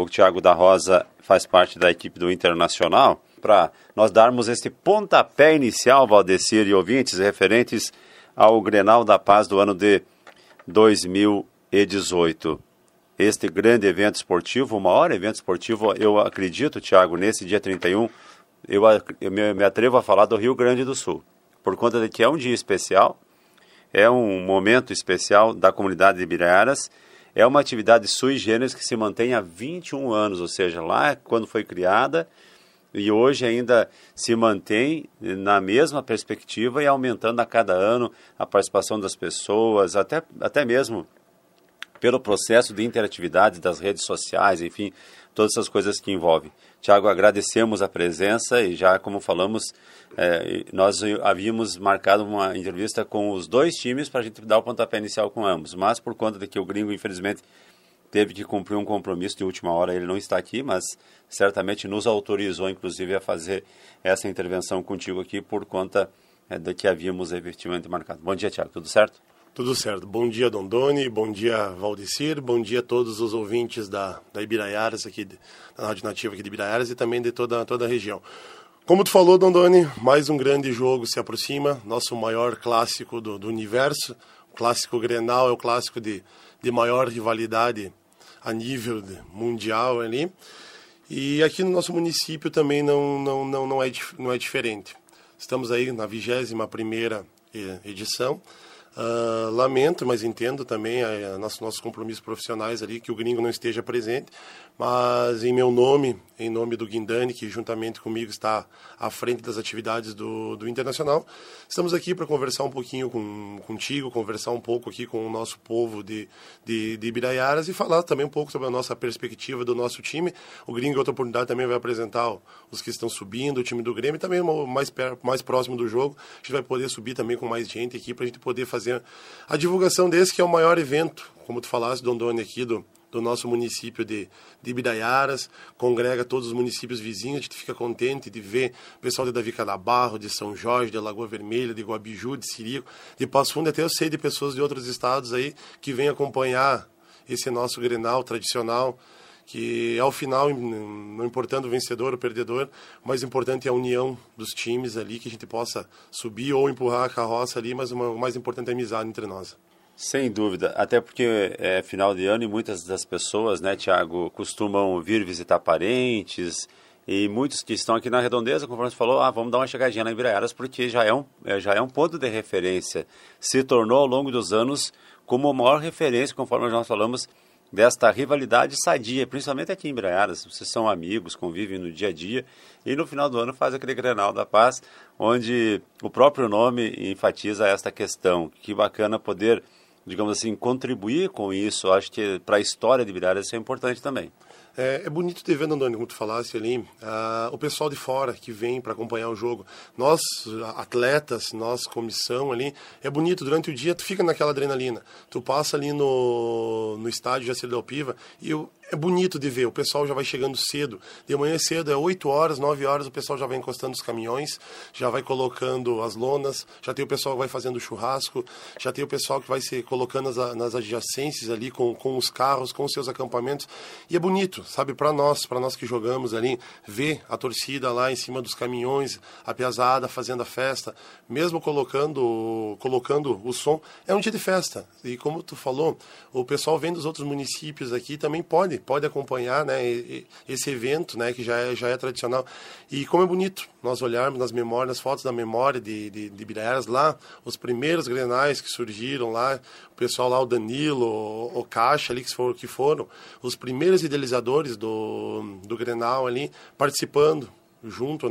O Thiago da Rosa faz parte da equipe do Internacional. Para nós darmos esse pontapé inicial, Valdecir e ouvintes, referentes ao Grenal da Paz do ano de 2018. Este grande evento esportivo, o maior evento esportivo, eu acredito, Thiago, nesse dia 31, eu me atrevo a falar do Rio Grande do Sul, por conta de que é um dia especial, é um momento especial da comunidade de Ibiraiaras, é uma atividade sui generis que se mantém há 21 anos, ou seja, lá quando foi criada, e hoje ainda se mantém na mesma perspectiva e aumentando a cada ano a participação das pessoas, até mesmo pelo processo de interatividade das redes sociais, enfim, todas essas coisas que envolvem. Tiago, agradecemos a presença e já, como falamos, nós havíamos marcado uma entrevista com os dois times para a gente dar o pontapé inicial com ambos, mas por conta de que o gringo, infelizmente, teve que cumprir um compromisso de última hora, ele não está aqui, mas certamente nos autorizou, inclusive, a fazer essa intervenção contigo aqui por conta de que havíamos efetivamente marcado. Bom dia, Tiago, tudo certo? Tudo certo. Bom dia, Dondoni, bom dia, Valdecir, bom dia a todos os ouvintes da Ibiraiaras, aqui, da Rádio Nativa aqui de Ibiraiaras e também de toda a região. Como tu falou, Dondoni, mais um grande jogo se aproxima, nosso maior clássico do universo, o clássico Grenal é o clássico de maior rivalidade a nível mundial ali, e aqui no nosso município também não é diferente. Estamos aí na 21ª edição. Lamento, mas entendo também nossos compromissos profissionais ali, que o gringo não esteja presente, mas em meu nome, em nome do Guindani, que juntamente comigo está à frente das atividades do Internacional, estamos aqui para conversar um pouquinho contigo, conversar um pouco aqui com o nosso povo de Ibiraiaras e falar também um pouco sobre a nossa perspectiva do nosso time. O gringo, em outra oportunidade, também vai apresentar os que estão subindo, o time do Grêmio, e também mais próximo do jogo, a gente vai poder subir também com mais gente aqui para a gente poder fazer a divulgação desse, que é o maior evento, como tu falaste, Dondoni, aqui do nosso município de Ibiraiaras, congrega todos os municípios vizinhos, a gente fica contente de ver o pessoal de Davi Canabarro, de São Jorge, de Lagoa Vermelha, de Guabiju, de Sirico, de Passo Fundo, até eu sei de pessoas de outros estados aí que vêm acompanhar esse nosso Grenal tradicional, que ao final, não importando o vencedor ou o perdedor, o mais importante é a união dos times ali, que a gente possa subir ou empurrar a carroça ali, mas o mais importante é a amizade entre nós. Sem dúvida, até porque é final de ano e muitas das pessoas, né, Tiago, costumam vir visitar parentes e muitos que estão aqui na redondeza, conforme você falou, vamos dar uma chegadinha na Ibiraiaras porque já é um ponto de referência. Se tornou ao longo dos anos como a maior referência, conforme nós falamos, desta rivalidade sadia, principalmente aqui em Ibiraiaras. Vocês são amigos, convivem no dia a dia e no final do ano faz aquele Grenal da Paz, onde o próprio nome enfatiza esta questão. Que bacana poder, digamos assim, contribuir com isso. Acho que para a história de Ibiraiaras isso é importante também. É bonito ter vendo, Antônio, como tu falasse ali, o pessoal de fora que vem para acompanhar o jogo. Nós, atletas, nós, comissão ali, é bonito, durante o dia tu fica naquela adrenalina. Tu passa ali no estádio Jacir Piva e é bonito de ver, o pessoal já vai chegando cedo. De manhã cedo, 8 horas, 9 horas, o pessoal já vai encostando os caminhões, já vai colocando as lonas, já tem o pessoal que vai fazendo churrasco, já tem o pessoal que vai se colocando nas adjacências ali com os carros, com os seus acampamentos. E é bonito, sabe, para nós que jogamos ali, ver a torcida lá em cima dos caminhões, a piazada fazendo a festa, mesmo colocando o som, é um dia de festa. E como tu falou, o pessoal vem dos outros municípios aqui também pode acompanhar, né, esse evento, né, que já é tradicional. E como é bonito nós olharmos nas memórias, nas fotos da memória de Ibiraiaras lá, os primeiros grenais que surgiram lá, o pessoal lá, o Danilo, o Caixa ali, que foram os primeiros idealizadores do Grenal ali, participando junto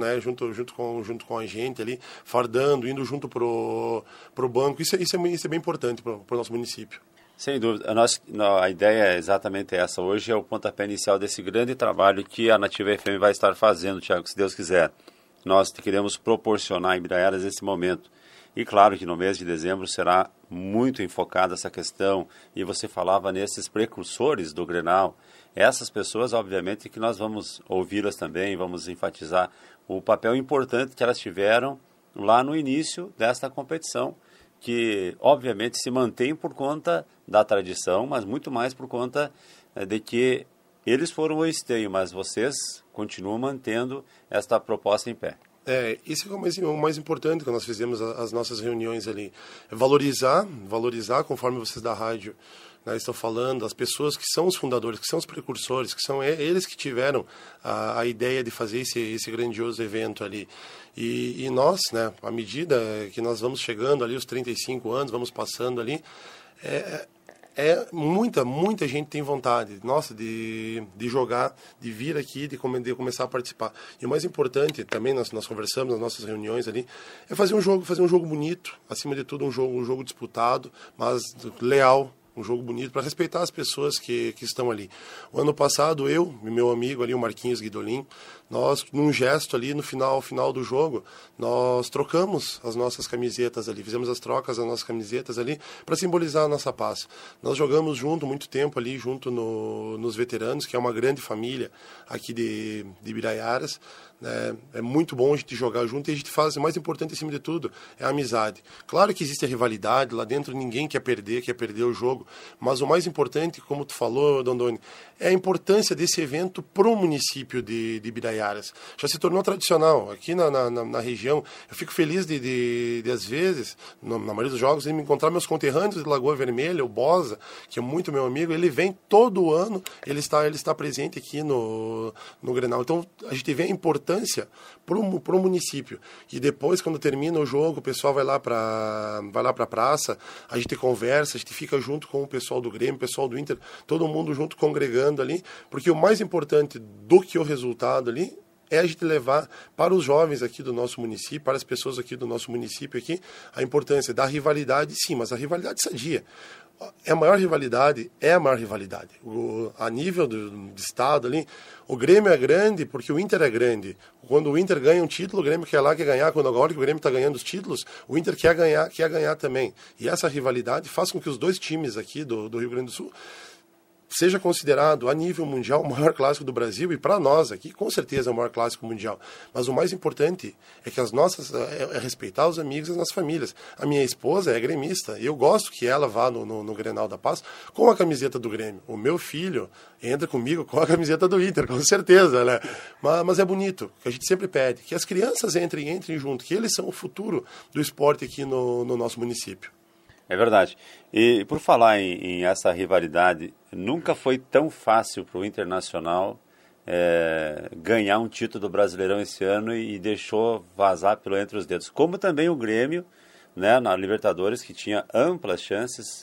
com a gente ali, fardando, indo junto pro banco. Isso é bem importante pro nosso município. Sem dúvida. A ideia é exatamente essa. Hoje é o pontapé inicial desse grande trabalho que a Nativa FM vai estar fazendo, Tiago, se Deus quiser. Nós queremos proporcionar a Ibiraiaras esse momento. E claro que no mês de dezembro será muito enfocada essa questão. E você falava nesses precursores do Grenal. Essas pessoas, obviamente, que nós vamos ouvi-las também, vamos enfatizar o papel importante que elas tiveram lá no início desta competição, que obviamente se mantém por conta da tradição, mas muito mais por conta de que Eles foram o esteio, mas vocês continuam mantendo esta proposta em pé. Isso é o mais importante que nós fizemos as nossas reuniões ali. É valorizar, conforme vocês da rádio, né, estão falando, as pessoas que são os fundadores, que são os precursores, que são eles que tiveram a ideia de fazer esse grandioso evento ali. E nós, né, à medida que nós vamos chegando ali, os 35 anos, vamos passando ali, muita gente tem vontade, nossa, de jogar, de vir aqui, de começar a participar. E o mais importante, também nós conversamos nas nossas reuniões ali, é fazer um jogo bonito, acima de tudo um jogo disputado, mas leal, um jogo bonito, para respeitar as pessoas que estão ali. O ano passado, eu e meu amigo ali, o Marquinhos Guidolin, nós, num gesto ali, no final do jogo, nós trocamos as nossas camisetas ali, fizemos as trocas das nossas camisetas ali, para simbolizar a nossa paz. Nós jogamos junto, muito tempo ali, junto nos veteranos, que é uma grande família aqui de Ibiraiaras, né? É muito bom a gente jogar junto e a gente faz, o mais importante acima de tudo, é a amizade. Claro que existe a rivalidade, lá dentro ninguém quer perder o jogo, mas o mais importante, como tu falou, Dondoni, é a importância desse evento para o município de Ibiraiaras. Já se tornou tradicional. Aqui na região, eu fico feliz de às vezes, na maioria dos jogos, de me encontrar meus conterrâneos de Lagoa Vermelha, o Bosa, que é muito meu amigo, ele vem todo ano, ele está presente aqui no Grenal. Então, a gente vê a importância para o município. E depois, quando termina o jogo, o pessoal vai lá para a praça, a gente conversa, a gente fica junto com o pessoal do Grêmio, o pessoal do Inter, todo mundo junto congregando ali, porque o mais importante do que o resultado ali é a gente levar para os jovens aqui do nosso município, para as pessoas aqui do nosso município aqui, a importância da rivalidade, sim, mas a rivalidade sadia. A maior rivalidade. A nível do estado ali, o Grêmio é grande porque o Inter é grande. Quando o Inter ganha um título, o Grêmio quer ganhar. Quando agora que o Grêmio está ganhando os títulos, o Inter quer ganhar também. E essa rivalidade faz com que os dois times aqui do Rio Grande do Sul seja considerado a nível mundial o maior clássico do Brasil, e para nós aqui, com certeza é o maior clássico mundial. Mas o mais importante é que é respeitar os amigos e as nossas famílias. A minha esposa é gremista, e eu gosto que ela vá no Grenal da Paz com a camiseta do Grêmio. O meu filho entra comigo com a camiseta do Inter, com certeza, né? Mas é bonito, que a gente sempre pede, que as crianças entrem junto, que eles são o futuro do esporte aqui no nosso município. É verdade. E por falar em essa rivalidade, nunca foi tão fácil para o Internacional ganhar um título do Brasileirão esse ano e deixou vazar pelo entre os dedos. Como também o Grêmio, né, na Libertadores, que tinha amplas chances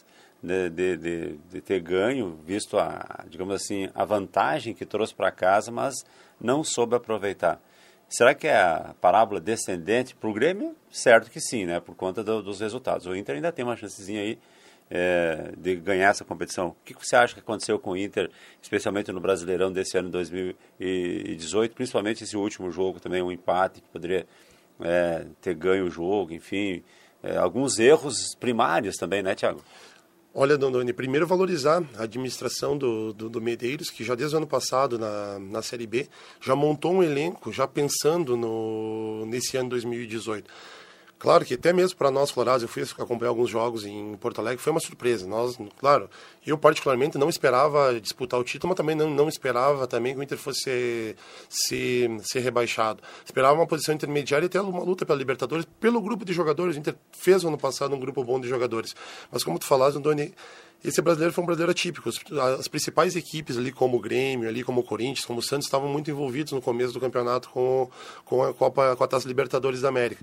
de ter ganho, visto digamos assim, a vantagem que trouxe para casa, mas não soube aproveitar. Será que é a parábola descendente para o Grêmio? Certo que sim, né? Por conta dos resultados. O Inter ainda tem uma chancezinha aí de ganhar essa competição. O que você acha que aconteceu com o Inter, especialmente no Brasileirão desse ano 2018, principalmente esse último jogo também, um empate que poderia ter ganho o jogo, enfim, alguns erros primários também, né, Thiago? Olha, Dondoni, primeiro valorizar a administração do Medeiros, que já desde o ano passado, na Série B, já montou um elenco, já pensando nesse ano 2018. Claro que até mesmo para nós, colorados, eu fui acompanhar alguns jogos em Porto Alegre, foi uma surpresa. Nós, claro, eu particularmente não esperava disputar o título, mas também não esperava também que o Inter fosse ser rebaixado. Esperava uma posição intermediária e até uma luta pela Libertadores, pelo grupo de jogadores. O Inter fez ano passado um grupo bom de jogadores. Mas como tu falaste, Doni, esse brasileiro foi um brasileiro atípico. As principais equipes ali, como o Grêmio, ali como o Corinthians, como o Santos, estavam muito envolvidos no começo do campeonato com a Taça Libertadores da América.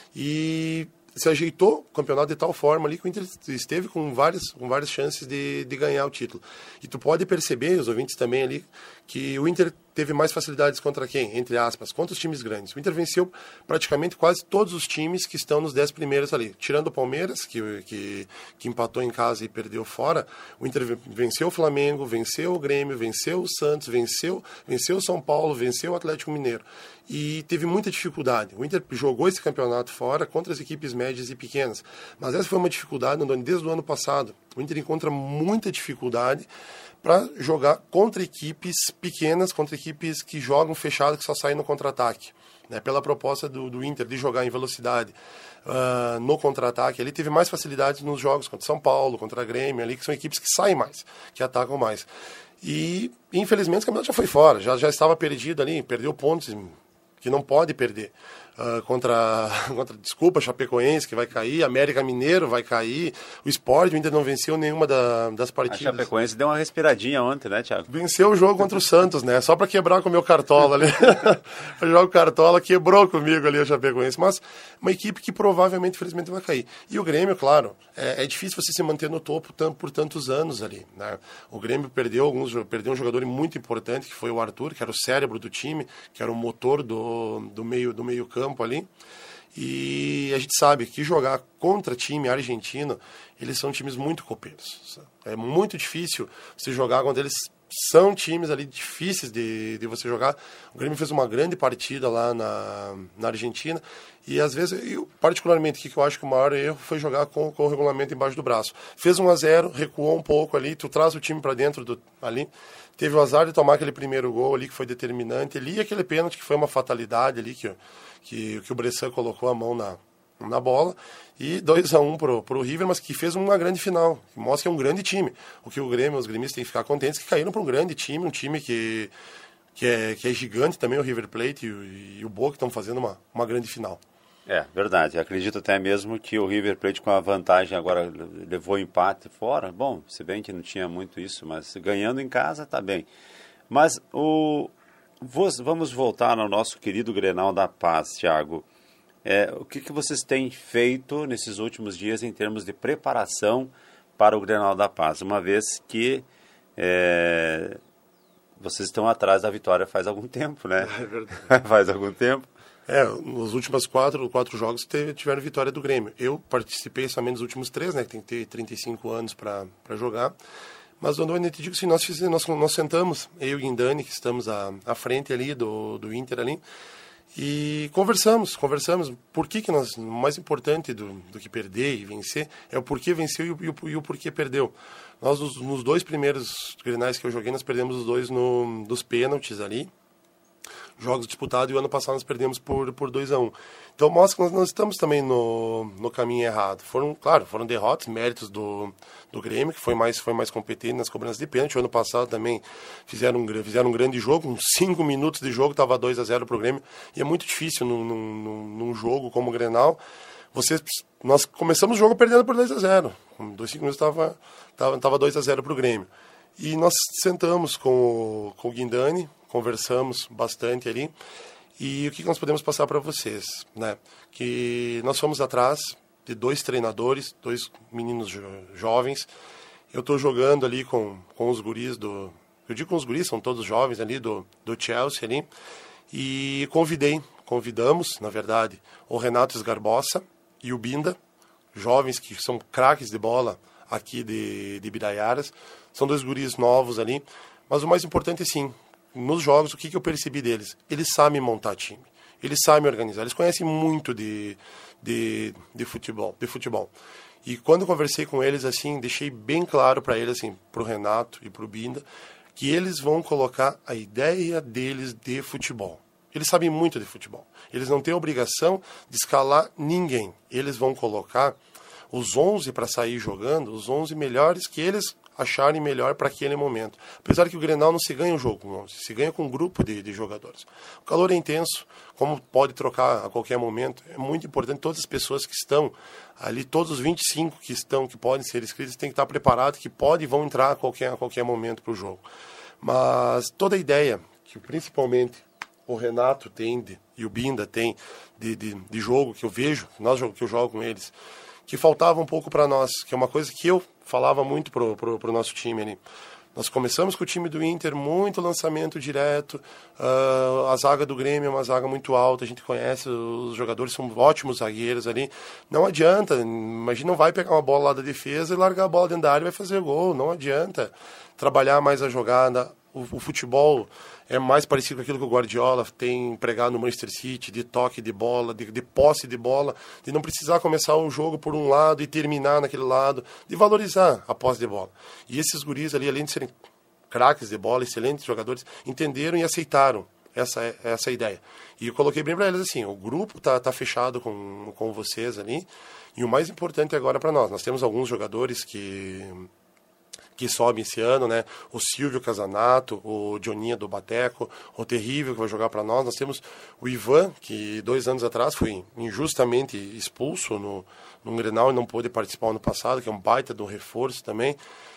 E se ajeitou o campeonato de tal forma ali que o Inter esteve com várias chances de ganhar o título. E tu pode perceber, os ouvintes também ali, que o Inter teve mais facilidades contra quem? Entre aspas, contra os times grandes. O Inter venceu praticamente quase todos os times que estão nos 10 primeiros ali. Tirando o Palmeiras, que empatou em casa e perdeu fora, o Inter venceu o Flamengo, venceu o Grêmio, venceu o Santos, venceu o São Paulo, venceu o Atlético Mineiro. E teve muita dificuldade. O Inter jogou esse campeonato fora contra as equipes médias e pequenas. Mas essa foi uma dificuldade desde o ano passado. O Inter encontra muita dificuldade para jogar contra equipes pequenas, contra equipes que jogam fechado, que só saem no contra-ataque. Né? Pela proposta do Inter de jogar em velocidade no contra-ataque, ele teve mais facilidades nos jogos contra São Paulo, contra Grêmio, ali, que são equipes que saem mais, que atacam mais. E, infelizmente, o campeonato já foi fora, já estava perdido ali, perdeu pontos que não pode perder. Desculpa, Chapecoense, que vai cair, América Mineiro vai cair, o Sport, o Inter não venceu nenhuma das partidas. A Chapecoense deu uma respiradinha ontem, né, Thiago? Venceu o jogo contra o Santos, né? Só para quebrar com o meu Cartola ali. O jogo Cartola quebrou comigo ali a Chapecoense, mas uma equipe que provavelmente, infelizmente, vai cair. E o Grêmio, claro, é difícil você se manter no topo por tantos anos ali, né? O Grêmio perdeu um jogador muito importante, que foi o Arthur, que era o cérebro do time, que era o motor do meio campo ali, e a gente sabe que jogar contra time argentino, eles são times muito copeiros. É muito difícil você jogar contra eles, são times ali difíceis de você jogar. O Grêmio fez uma grande partida lá na Argentina, e às vezes, particularmente, o que eu acho que o maior erro foi jogar com o regulamento embaixo do braço. Fez 1-0, recuou um pouco ali, tu traz o time para dentro ali, teve o azar de tomar aquele primeiro gol ali que foi determinante ali, e aquele pênalti que foi uma fatalidade ali, que o Bressan colocou a mão na bola, e 2-1 pro River, mas que fez uma grande final, que mostra que é um grande time. O que os gremistas têm que ficar contentes, que caíram para um grande time, um time que é gigante também, o River Plate e o Boca, que estão fazendo uma grande final. É, verdade. Acredito até mesmo que o River Plate, com a vantagem, agora levou o empate fora. Bom, se bem que não tinha muito isso, mas ganhando em casa, tá bem. Mas vamos voltar ao nosso querido Grenal da Paz, Thiago. O que vocês têm feito nesses últimos dias em termos de preparação para o Grenal da Paz? Uma vez que vocês estão atrás da vitória faz algum tempo, né? É verdade. Faz algum tempo. Nos últimos quatro jogos tiveram vitória do Grêmio. Eu participei somente nos últimos 3, né? Que tem que ter 35 anos para jogar. Mas, Dondoni, te digo assim, nós sentamos, eu e o Guindani, que estamos à frente ali do Inter ali, e conversamos. Por que o mais importante do que perder e vencer é o porquê venceu e o porquê perdeu. Nós, nos 2 primeiros grenais que eu joguei, nós perdemos os 2 dos pênaltis ali, jogos disputados, e o ano passado nós perdemos por 2-1. Então mostra que nós estamos também no caminho errado. Foram derrotas, méritos do Grêmio, que foi mais competente nas cobranças de pênalti. O ano passado também fizeram um grande jogo, uns 5 minutos de jogo, estava 2-0 para o Grêmio, e é muito difícil num jogo como o Grenal. Nós começamos o jogo perdendo por 2-0, com 5 minutos estava 2-0 para o Grêmio. E nós sentamos com o Guindani, conversamos bastante ali, e o que nós podemos passar para vocês, né? Que nós fomos atrás de 2 treinadores, 2 meninos jovens. Eu estou jogando ali com os guris eu digo com os guris, são todos jovens ali do Chelsea ali, e convidamos, na verdade, o Renato Esgarbosa e o Binda, jovens que são craques de bola aqui de Ibiraiaras. São 2 guris novos ali, mas o mais importante é sim, nos jogos, o que eu percebi deles? Eles sabem montar time, eles sabem organizar, eles conhecem muito de futebol. E quando eu conversei com eles, assim, deixei bem claro para eles, assim, para o Renato e para o Binda, que eles vão colocar a ideia deles de futebol. Eles sabem muito de futebol. Eles não têm obrigação de escalar ninguém. Eles vão colocar os 11 para sair jogando, os 11 melhores que eles acharem melhor para aquele momento. Apesar que o Grenal não se ganha um jogo com 11, se ganha com um grupo de jogadores. O calor é intenso, como pode trocar a qualquer momento, é muito importante. Todas as pessoas que estão ali, todos os 25 que podem ser inscritos, têm que estar preparados, que podem e vão entrar a qualquer momento para o jogo. Mas toda a ideia que principalmente o Renato tem e o Binda tem de jogo que eu vejo, que eu jogo com eles, que faltava um pouco para nós, que é uma coisa que eu falava muito pro nosso time ali. Nós começamos com o time do Inter, muito lançamento direto, a zaga do Grêmio é uma zaga muito alta, a gente conhece, os jogadores são ótimos zagueiros ali. Não adianta, imagina, não vai pegar uma bola lá da defesa e largar a bola dentro da área e vai fazer gol, não adianta. Trabalhar mais a jogada, o futebol é mais parecido com aquilo que o Guardiola tem empregado no Manchester City, de toque de bola, de posse de bola, de não precisar começar um jogo por um lado e terminar naquele lado, de valorizar a posse de bola. E esses guris ali, além de serem craques de bola, excelentes jogadores, entenderam e aceitaram essa ideia. E eu coloquei bem para eles assim, o grupo tá fechado com vocês ali, e o mais importante agora para nós temos alguns jogadores que que sobem esse ano, né? O Silvio Casanato, o Dioninha do Bateco, o Terrível, que vai jogar para nós. Nós temos o Ivan, que 2 anos atrás foi injustamente expulso no Grenal e não pôde participar ano passado, que é um baita do reforço também.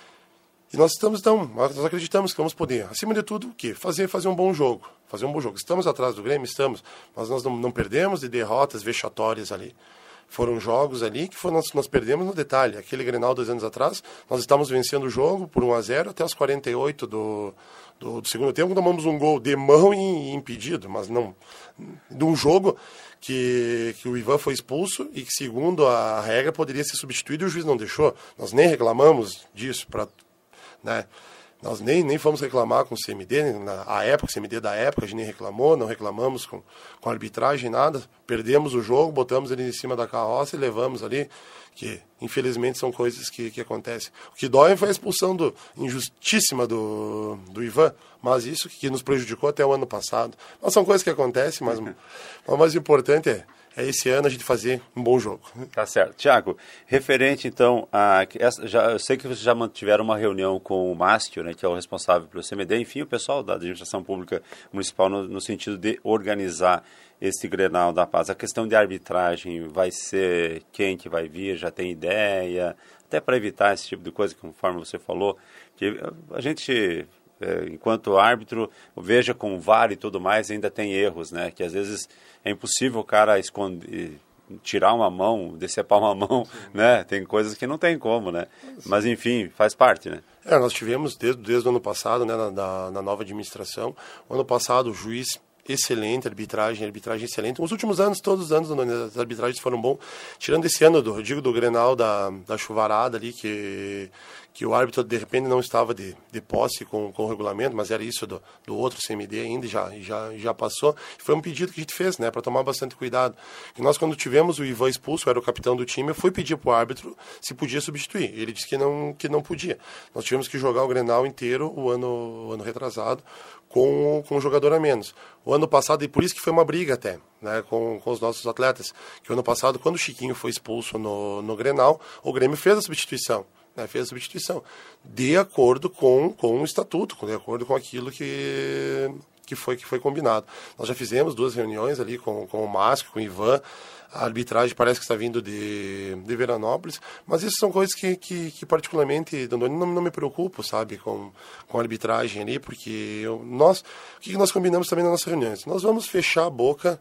E nós acreditamos que vamos poder, acima de tudo, o quê? Fazer um bom jogo. Fazer um bom jogo. Estamos atrás do Grêmio? Estamos. Mas nós não perdemos de derrotas vexatórias ali. Foram jogos ali que nós perdemos no detalhe. Aquele Grenal 2 anos atrás, nós estávamos vencendo o jogo por 1-0 até os 48 do segundo tempo, tomamos um gol de mão e impedido, mas não de um jogo que o Ivan foi expulso e que, segundo a regra, poderia ser substituído e o juiz não deixou. Nós nem reclamamos disso, né? Nós nem fomos reclamar com o CMD, o CMD da época, a gente nem reclamou, não reclamamos com a arbitragem, nada. Perdemos o jogo, botamos ele em cima da carroça e levamos ali, que infelizmente são coisas que acontecem. O que dói foi a expulsão injustíssima do Ivan, mas isso que nos prejudicou até o ano passado. Mas são coisas que acontecem, mas o mais importante é esse ano a gente fazer um bom jogo. Tá certo. Tiago, referente então eu sei que vocês já mantiveram uma reunião com o Mastio, né, que é o responsável pelo CMD, enfim, o pessoal da administração pública municipal no sentido de organizar esse Grenal da Paz. A questão de arbitragem vai ser quem que vai vir, já tem ideia, até para evitar esse tipo de coisa, conforme você falou, que a gente, enquanto árbitro, veja com o VAR e tudo mais, ainda tem erros, né, que às vezes é impossível o cara tirar uma mão, decepar uma mão, né? Tem coisas que não tem como, né? Mas, enfim, faz parte, né? Nós tivemos desde o ano passado, né, na nova administração, o ano passado o juiz excelente, arbitragem excelente. Os últimos anos, todos os anos, as arbitragens foram bons. Tirando esse ano, do Grenal da chuvarada ali, que o árbitro, de repente, não estava de posse com o regulamento, mas era isso do outro CMD ainda, já passou. Foi um pedido que a gente fez, né, para tomar bastante cuidado. E nós, quando tivemos o Ivan expulso, era o capitão do time, eu fui pedir para o árbitro se podia substituir. Ele disse que não podia. Nós tivemos que jogar o Grenal inteiro, o ano retrasado, com um jogador a menos. O ano passado, e por isso que foi uma briga até, né, com os nossos atletas, que o ano passado, quando o Chiquinho foi expulso no Grenal, o Grêmio fez a substituição. Fez a substituição de acordo com o estatuto, de acordo com aquilo que foi combinado. Nós já fizemos 2 reuniões ali com o Márcio, com o Ivan. A arbitragem parece que está vindo de Veranópolis, mas isso são coisas que particularmente, Dondoni, não me preocupo, sabe, com a arbitragem ali, porque o que nós combinamos também nas nossas reuniões? Nós vamos fechar a boca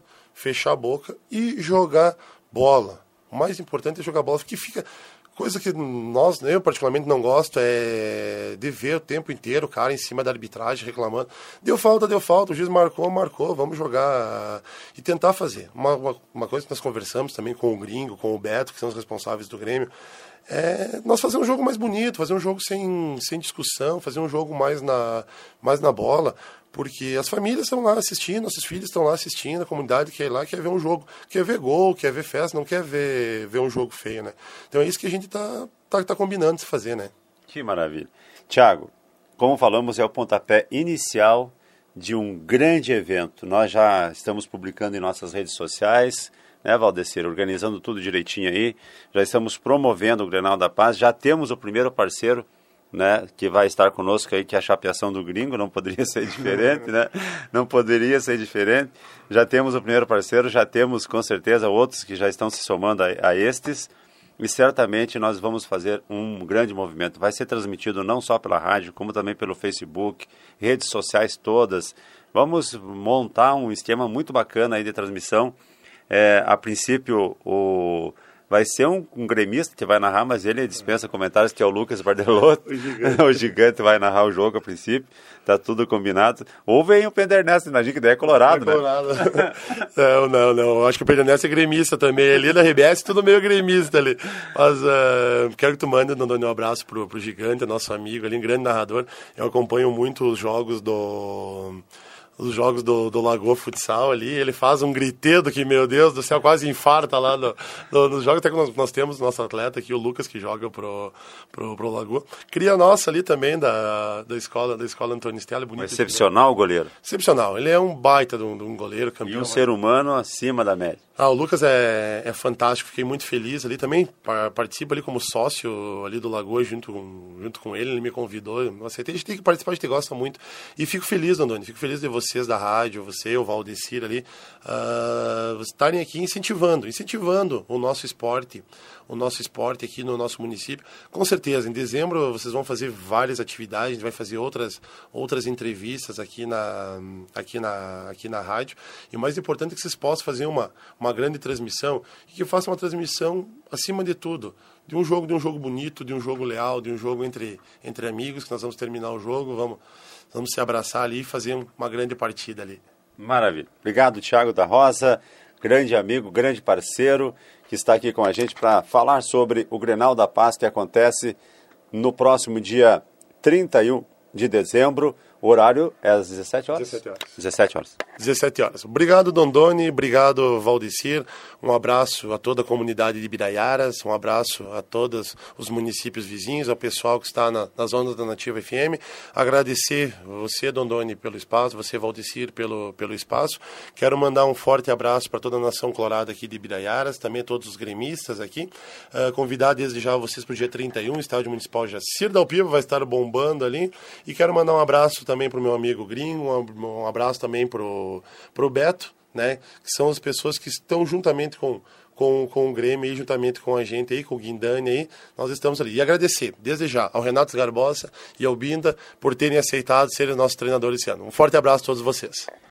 e jogar bola. O mais importante é jogar bola, porque fica... Coisa que eu particularmente não gosto é de ver o tempo inteiro o cara em cima da arbitragem reclamando. Deu falta, o juiz marcou, vamos jogar e tentar fazer. Uma coisa que nós conversamos também com o Gringo, com o Beto, que são os responsáveis do Grêmio, nós fazer um jogo mais bonito, fazer um jogo sem discussão, fazer um jogo mais na bola, porque as famílias estão lá assistindo, nossos filhos estão lá assistindo, a comunidade quer ir lá, quer ver um jogo, quer ver gol, quer ver festa, não quer ver um jogo feio, né? Então é isso que a gente tá combinando de se fazer, né? Que maravilha. Tiago, como falamos, é o pontapé inicial de um grande evento. Nós já estamos publicando em nossas redes sociais, né, Valdecir, organizando tudo direitinho aí, já estamos promovendo o Grenal da Paz, já temos o primeiro parceiro, né, que vai estar conosco aí, que é a Chapeação do Gringo, não poderia ser diferente, né? Não poderia ser diferente. Já temos o primeiro parceiro, já temos com certeza outros que já estão se somando a estes, e certamente nós vamos fazer um grande movimento. Vai ser transmitido não só pela rádio, como também pelo Facebook, redes sociais todas. Vamos montar um esquema muito bacana aí de transmissão. A princípio, vai ser um gremista que vai narrar, mas ele dispensa comentários, que é o Lucas Bardelotto. O gigante vai narrar o jogo a princípio. Tá tudo combinado. Ou vem o Pendernesto, imagina que daí é colorado, né? Não. Acho que o Pendernesto é gremista também. Ali na RBS, tudo meio gremista ali. Mas quero que tu mande, Dondoni, um abraço pro gigante, nosso amigo ali, um grande narrador. Eu acompanho muito os jogos do os jogos do Lagoa Futsal ali, ele faz um gritedo que, meu Deus do céu, quase infarta lá nos jogos. Até que nós temos nosso atleta aqui, o Lucas, que joga pro Lagoa. Cria nossa ali também, da escola Antônio Stella. Bonito, excepcional o goleiro. Excepcional, ele é um baita de um goleiro, campeão. E um ser humano acima da média. O Lucas é fantástico, fiquei muito feliz ali também, participa ali como sócio ali do Lagoa junto com ele me convidou, eu aceitei, a gente tem que participar, a gente gosta muito, e fico feliz, Andoni, fico feliz de vocês da rádio, você, o Valdecir ali, estarem aqui incentivando o nosso esporte aqui no nosso município. Com certeza, em dezembro vocês vão fazer várias atividades, a gente vai fazer outras entrevistas aqui na rádio, e o mais importante é que vocês possam fazer uma grande transmissão, e que façam uma transmissão, acima de tudo, de um jogo bonito, de um jogo leal, de um jogo entre amigos, que nós vamos terminar o jogo, vamos se abraçar ali e fazer uma grande partida ali. Maravilha. Obrigado, Thiago da Rosa, grande amigo, grande parceiro, que está aqui com a gente para falar sobre o Grenal da Paz, que acontece no próximo dia 31 de dezembro. O horário é às 17 horas? 17 horas. 17 horas. 17 horas. Obrigado, Dondoni. Obrigado, Valdecir. Um abraço a toda a comunidade de Ibiraiaras. Um abraço a todos os municípios vizinhos, ao pessoal que está nas ondas da Nativa FM. Agradecer você, Dondoni, pelo espaço, você, Valdecir, pelo espaço. Quero mandar um forte abraço para toda a nação colorada aqui de Ibiraiaras, também todos os gremistas aqui. Convidar desde já vocês para o dia 31, o Estádio Municipal Jacir Dalpiva vai estar bombando ali. E quero mandar um abraço também para o meu amigo Gringo, um abraço também pro Beto, né, que são as pessoas que estão juntamente com o Grêmio e juntamente com a gente aí, com o Guindani aí, nós estamos ali. E agradecer, desde já, ao Renato Garbosa e ao Binda por terem aceitado ser nossos treinadores esse ano. Um forte abraço a todos vocês.